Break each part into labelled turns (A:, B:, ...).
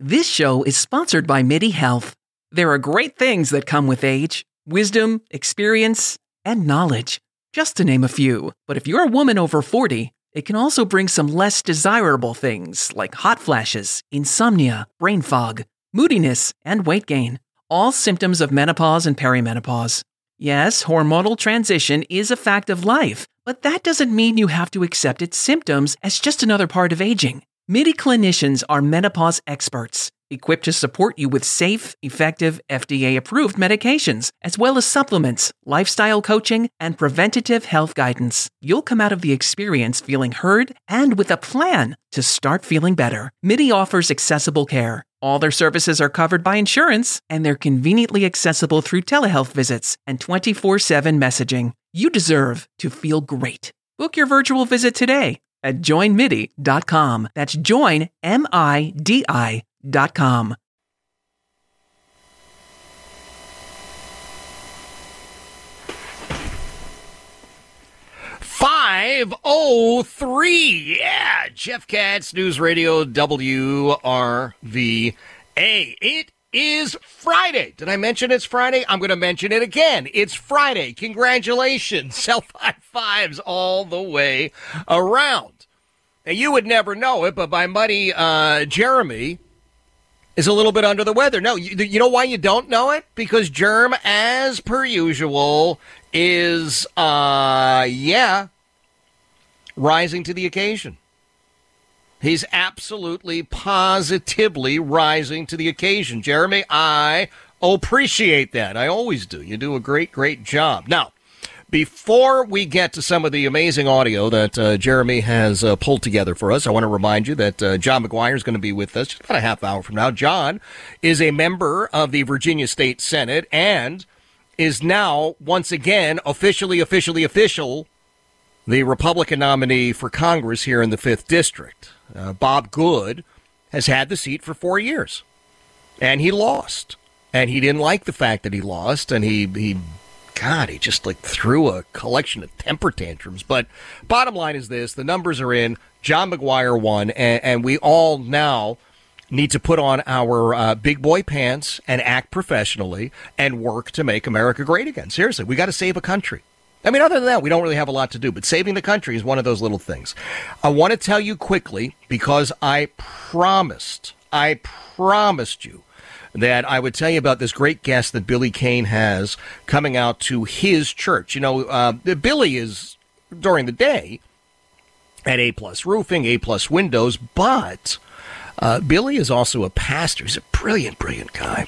A: This show is sponsored by MIDI Health. There are great things that come with age: wisdom, experience, and knowledge, just to name a few. But if you're a woman over 40, it can also bring some less desirable things like hot flashes, insomnia, brain fog, moodiness, and weight gain, all symptoms of menopause and perimenopause. Yes, hormonal transition is a fact of life, but that doesn't mean you have to accept its symptoms as just another part of aging. MIDI clinicians are menopause experts, equipped to support you with safe, effective, FDA-approved medications, as well as supplements, lifestyle coaching, and preventative health guidance. You'll come out of the experience feeling heard and with a plan to start feeling better. MIDI offers accessible care. All their services are covered by insurance, and they're conveniently accessible through telehealth visits and 24/7 messaging. You deserve to feel great. Book your virtual visit today at joinmidi.com. That's joinmidi.com.
B: .503, yeah, Jeff Katz, News Radio WRVA. It is Friday. Did I mention it's Friday? I'm going to mention it again. It's Friday. Congratulations. Self-high fives all the way around. Now, you would never know it, but my buddy Jeremy is a little bit under the weather. No, you know why you don't know it? Because Germ, as per usual, is, rising to the occasion. He's absolutely, positively rising to the occasion. Jeremy, I appreciate that. I always do. You do a great, great job. Now, before we get to some of the amazing audio that Jeremy has pulled together for us, I want to remind you that John McGuire is going to be with us just about a half hour from now. John is a member of the Virginia State Senate and is now, once again, official, the Republican nominee for Congress here in the 5th District. Bob Good has had the seat for 4 years, and he lost. And he didn't like the fact that he lost, and he just threw a collection of temper tantrums. But bottom line is this: the numbers are in. John McGuire won, and we all now need to put on our big boy pants and act professionally and work to make America great again. Seriously, we got to save a country. I mean, other than that, we don't really have a lot to do, but saving the country is one of those little things. I want to tell you quickly, because I promised you that I would tell you about this great guest that Billy Kane has coming out to his church. You know, Billy is, during the day, at A-Plus Roofing, A-Plus Windows, but Billy is also a pastor. He's a brilliant guy.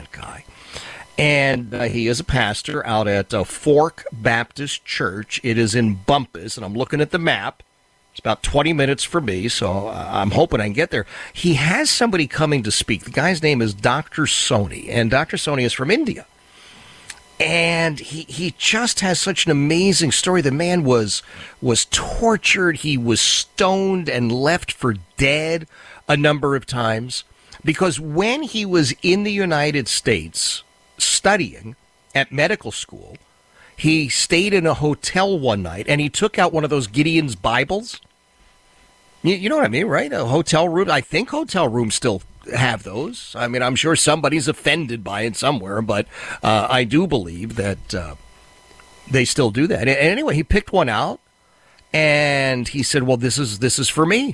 B: And he is a pastor out at Fork Baptist Church. It is in Bumpus, and I'm looking at the map. It's about 20 minutes for me, so I'm hoping I can get there. He has somebody coming to speak. The guy's name is Dr. Soni, and Dr. Soni is from India. And he just has such an amazing story. The man was tortured. He was stoned and left for dead a number of times, because when he was in the United States studying at medical school, he stayed in a hotel one night and he took out one of those Gideon's Bibles. You know what I mean, right? A hotel room. I think hotel rooms still have those. I mean, I'm sure somebody's offended by it somewhere, but I do believe that they still do that. And anyway, he picked one out and he said, well, this is for me.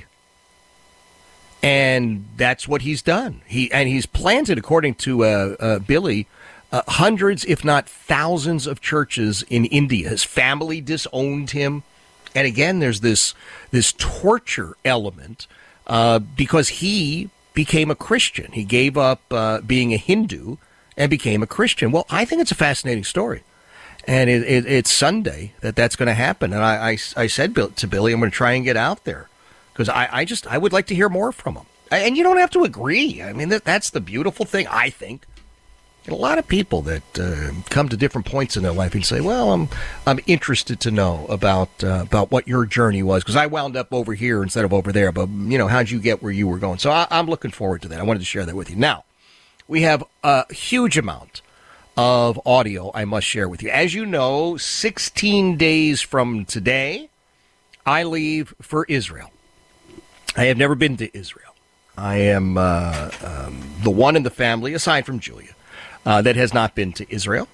B: And that's what he's done. He's planted, according to Billy, hundreds, if not thousands, of churches in India. His family disowned him. And again, there's this torture element because he became a Christian. He gave up being a Hindu and became a Christian. Well, I think it's a fascinating story. And it's Sunday that's going to happen. And I said to Billy, I'm going to try and get out there, because I would like to hear more from him. And you don't have to agree. I mean, that's the beautiful thing, I think. And a lot of people that come to different points in their life and say, well, I'm interested to know about what your journey was, because I wound up over here instead of over there. But, you know, how'd you get where you were going? So I'm looking forward to that. I wanted to share that with you. Now, we have a huge amount of audio I must share with you. As you know, 16 days from today, I leave for Israel. I have never been to Israel. I am the one in the family, aside from Julia, that has not been to Israel.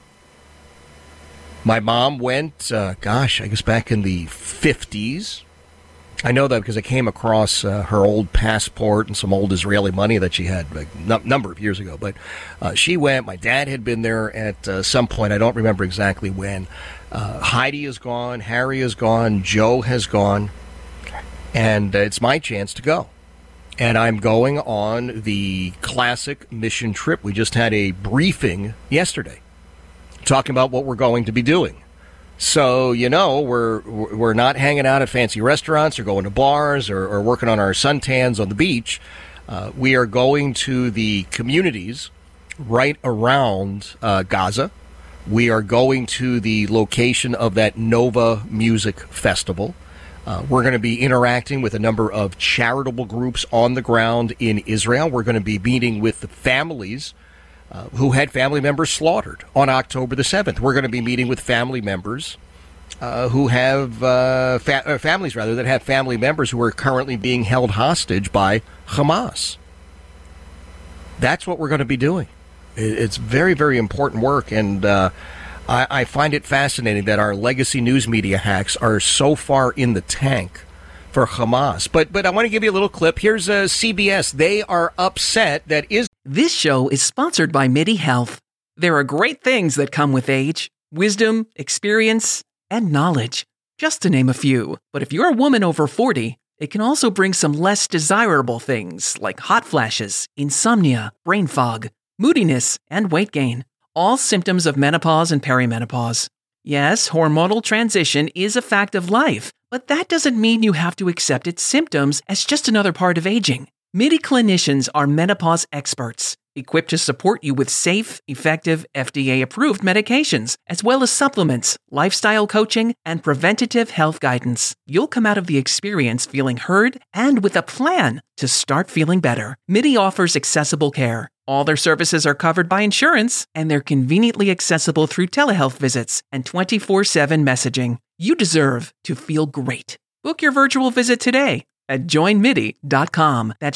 B: My mom went, I guess back in the 50s. I know that because I came across her old passport and some old Israeli money that she had a number of years ago. But she went. My dad had been there at some point. I don't remember exactly when. Heidi is gone. Harry is gone. Joe has gone. And it's my chance to go. And I'm going on the classic mission trip. We just had a briefing yesterday talking about what we're going to be doing. So, we're not hanging out at fancy restaurants or going to bars or working on our suntans on the beach. We are going to the communities right around Gaza. We are going to the location of that Nova Music Festival. We're going to be interacting with a number of charitable groups on the ground in Israel. We're going to be meeting with the families who had family members slaughtered on October the 7th. We're going to be meeting with family members who have families that have family members who are currently being held hostage by Hamas. That's what we're going to be doing. It's very, very important work, and I find it fascinating that our legacy news media hacks are so far in the tank for Hamas. But I want to give you a little clip. Here's CBS. They are upset that
A: This show is sponsored by MIDI Health. There are great things that come with age: wisdom, experience, and knowledge, just to name a few. But if you're a woman over 40, it can also bring some less desirable things like hot flashes, insomnia, brain fog, moodiness, and weight gain. All symptoms of menopause and perimenopause. Yes, hormonal transition is a fact of life, but that doesn't mean you have to accept its symptoms as just another part of aging. MIDI clinicians are menopause experts, equipped to support you with safe, effective, FDA-approved medications, as well as supplements, lifestyle coaching, and preventative health guidance. You'll come out of the experience feeling heard and with a plan to start feeling better. MIDI offers accessible care. All their services are covered by insurance, and they're conveniently accessible through telehealth visits and 24/7 messaging. You deserve to feel great. Book your virtual visit today at joinmidi.com. That's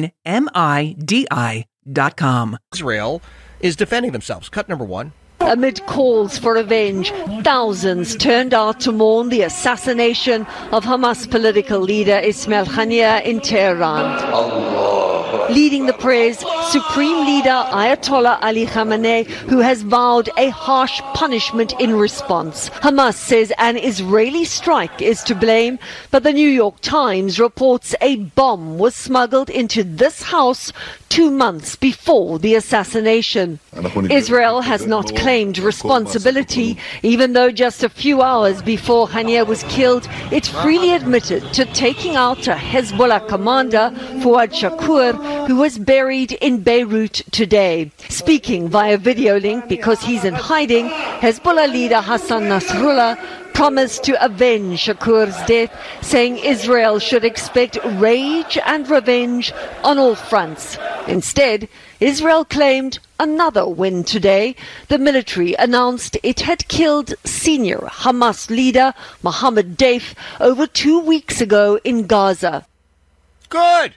A: joinmidi.com.
B: Israel is defending themselves. Cut number one.
C: Amid calls for revenge, thousands turned out to mourn the assassination of Hamas political leader Ismail Haniyeh in Tehran. Leading the prayers, Supreme Leader Ayatollah Ali Khamenei, who has vowed a harsh punishment in response. Hamas says an Israeli strike is to blame, but the New York Times reports a bomb was smuggled into this house 2 months before the assassination. Israel has not claimed responsibility, even though just a few hours before Haniyeh was killed, it freely admitted to taking out a Hezbollah commander, Fouad Shakur, who was buried in Beirut today. Speaking via video link because he's in hiding, Hezbollah leader Hassan Nasrallah promised to avenge Shakur's death, saying Israel should expect rage and revenge on all fronts. Instead, Israel claimed another win today. The military announced it had killed senior Hamas leader Mohammed Deif over 2 weeks ago in Gaza.
B: Good.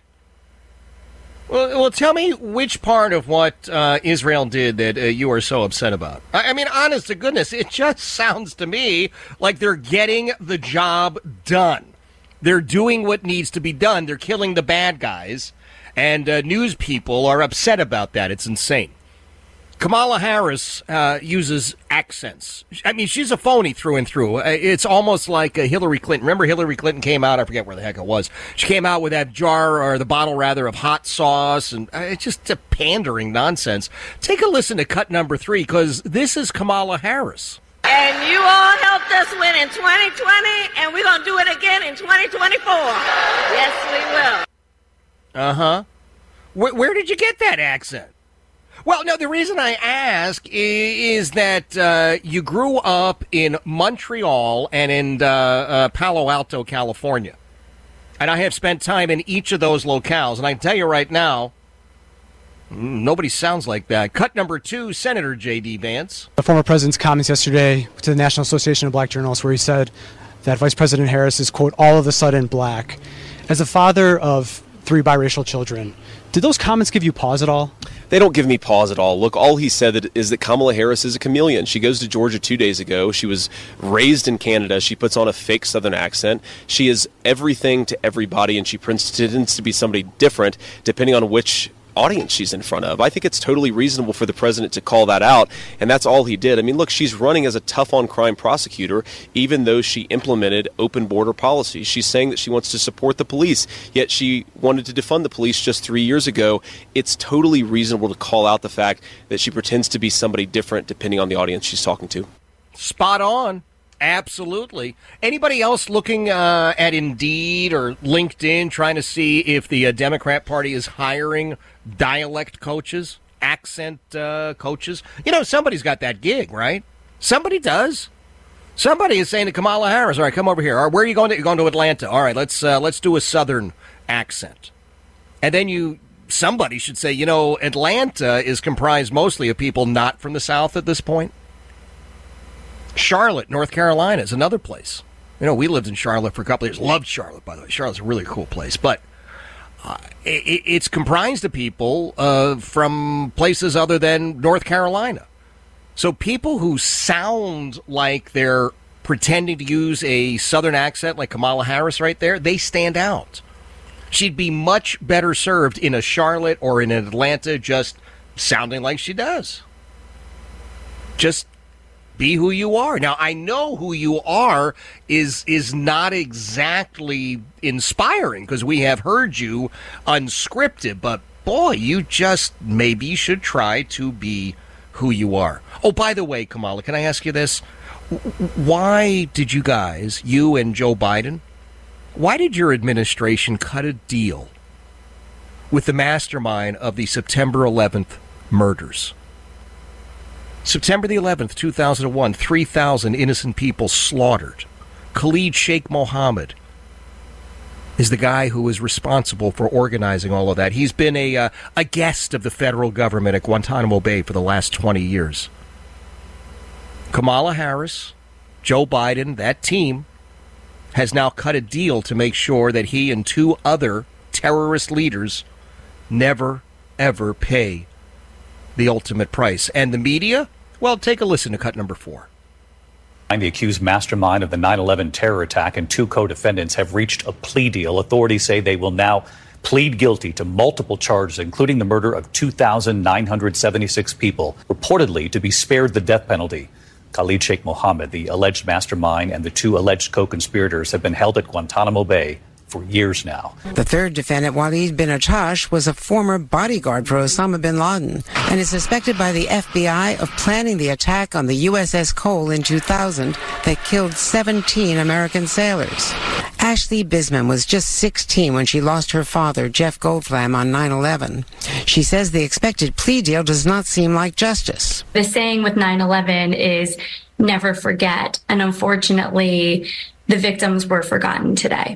B: Well, tell me which part of what Israel did that you are so upset about. I mean, honest to goodness, it just sounds to me like they're getting the job done. They're doing what needs to be done. They're killing the bad guys, and news people are upset about that. It's insane. Kamala Harris uses accents. I mean, she's a phony through and through. It's almost like Hillary Clinton. Remember Hillary Clinton came out, I forget where the heck it was. She came out with that jar, or the bottle rather, of hot sauce, and it's just a pandering nonsense. Take a listen to cut number 3, because this is Kamala Harris.
D: And you all helped us win in 2020, and we're going to do it again in 2024. Yes, we will.
B: Uh-huh. Where did you get that accent? Well, no, the reason I ask is that you grew up in Montreal and in Palo Alto, California. And I have spent time in each of those locales. And I can tell you right now, nobody sounds like that. Cut number 2, Senator J.D. Vance.
E: The former president's comments yesterday to the National Association of Black Journalists, where he said that Vice President Harris is, quote, all of a sudden black. As a father of 3 biracial children. Did those comments give you pause at all?
F: They don't give me pause at all. Look, all he said is that Kamala Harris is a chameleon. She goes to Georgia 2 days ago. She was raised in Canada. She puts on a fake Southern accent. She is everything to everybody, and she pretends to be somebody different depending on which audience she's in front of. I think it's totally reasonable for the president to call that out, and that's all he did. I mean, look, she's running as a tough-on-crime prosecutor, even though she implemented open border policies. She's saying that she wants to support the police, yet she wanted to defund the police just 3 years ago. It's totally reasonable to call out the fact that she pretends to be somebody different depending on the audience she's talking to.
B: Spot on. Absolutely. Anybody else looking at Indeed or LinkedIn trying to see if the Democrat Party is hiring dialect coaches, accent coaches? You know, somebody's got that gig, right? Somebody does. Somebody is saying to Kamala Harris, all right, come over here. All right, where are you going to? You're going to Atlanta. All right, let's do a Southern accent. And then somebody should say, you know, Atlanta is comprised mostly of people not from the South at this point. Charlotte, North Carolina is another place. You know, we lived in Charlotte for a couple of years. Loved Charlotte, by the way. Charlotte's a really cool place. But it's comprised of people from places other than North Carolina. So people who sound like they're pretending to use a Southern accent like Kamala Harris right there, they stand out. She'd be much better served in a Charlotte or in Atlanta just sounding like she does. Just be who you are. Now, I know who you are is not exactly inspiring because we have heard you unscripted, but boy, maybe you should try to be who you are. Oh, by the way, Kamala, can I ask you this? Why did you guys, you and Joe Biden, why did your administration cut a deal with the mastermind of the September 11th murders? September the 11th, 2001, 3,000 innocent people slaughtered. Khalid Sheikh Mohammed is the guy who is responsible for organizing all of that. He's been a guest of the federal government at Guantanamo Bay for the last 20 years. Kamala Harris, Joe Biden, that team has now cut a deal to make sure that he and 2 other terrorist leaders never, ever pay the ultimate price. And the media? Well, take a listen to cut number 4.
G: The accused mastermind of the 9/11 terror attack and 2 co-defendants have reached a plea deal. Authorities say they will now plead guilty to multiple charges, including the murder of 2,976 people, reportedly to be spared the death penalty. Khalid Sheikh Mohammed, the alleged mastermind, and the 2 alleged co-conspirators have been held at Guantanamo Bay for years now.
H: The third defendant, Walid bin Attash, was a former bodyguard for Osama bin Laden and is suspected by the FBI of planning the attack on the USS Cole in 2000 that killed 17 American sailors. Ashley Bisman was just 16 when she lost her father, Jeff Goldflam, on 9/11. She says the expected plea deal does not seem like justice.
I: The saying with 9/11 is never forget, and unfortunately, the victims were forgotten today.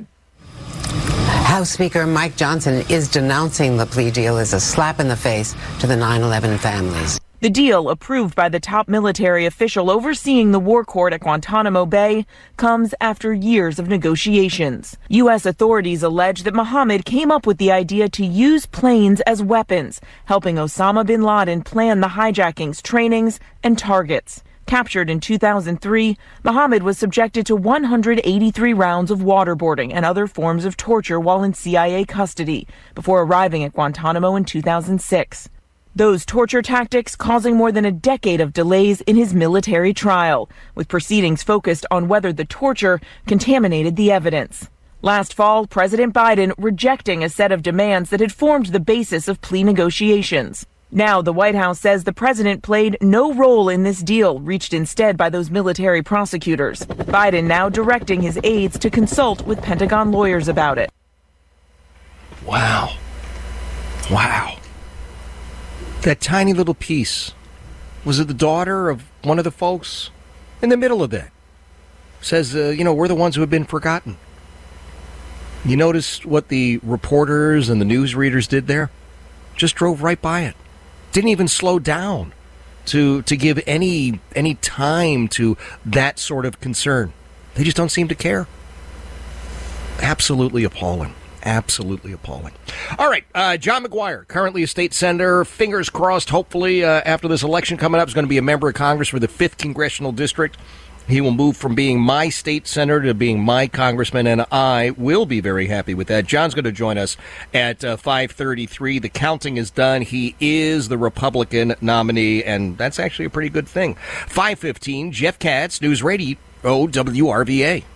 H: House Speaker Mike Johnson is denouncing the plea deal as a slap in the face to the 9/11 families.
J: The deal, approved by the top military official overseeing the war court at Guantanamo Bay, comes after years of negotiations. U.S. authorities allege that Mohammed came up with the idea to use planes as weapons, helping Osama bin Laden plan the hijackings, trainings, and targets. Captured in 2003, Mohammed was subjected to 183 rounds of waterboarding and other forms of torture while in CIA custody before arriving at Guantanamo in 2006. Those torture tactics causing more than a decade of delays in his military trial, with proceedings focused on whether the torture contaminated the evidence. Last fall, President Biden rejecting a set of demands that had formed the basis of plea negotiations. Now, the White House says the president played no role in this deal, reached instead by those military prosecutors. Biden now directing his aides to consult with Pentagon lawyers about it.
B: Wow. That tiny little piece. Was it the daughter of one of the folks? In the middle of that. Says, we're the ones who have been forgotten. You notice what the reporters and the newsreaders did there? Just drove right by it. Didn't even slow down to give any time to that sort of concern. They just don't seem to care. Absolutely appalling. Absolutely appalling. All right, John McGuire, currently a state senator. Fingers crossed, hopefully, after this election coming up, is going to be a member of Congress for the 5th Congressional District. He will move from being my state senator to being my congressman, and I will be very happy with that. John's going to join us at 5:33. The counting is done. He is the Republican nominee, and that's actually a pretty good thing. 5:15, Jeff Katz, News Radio, WRVA.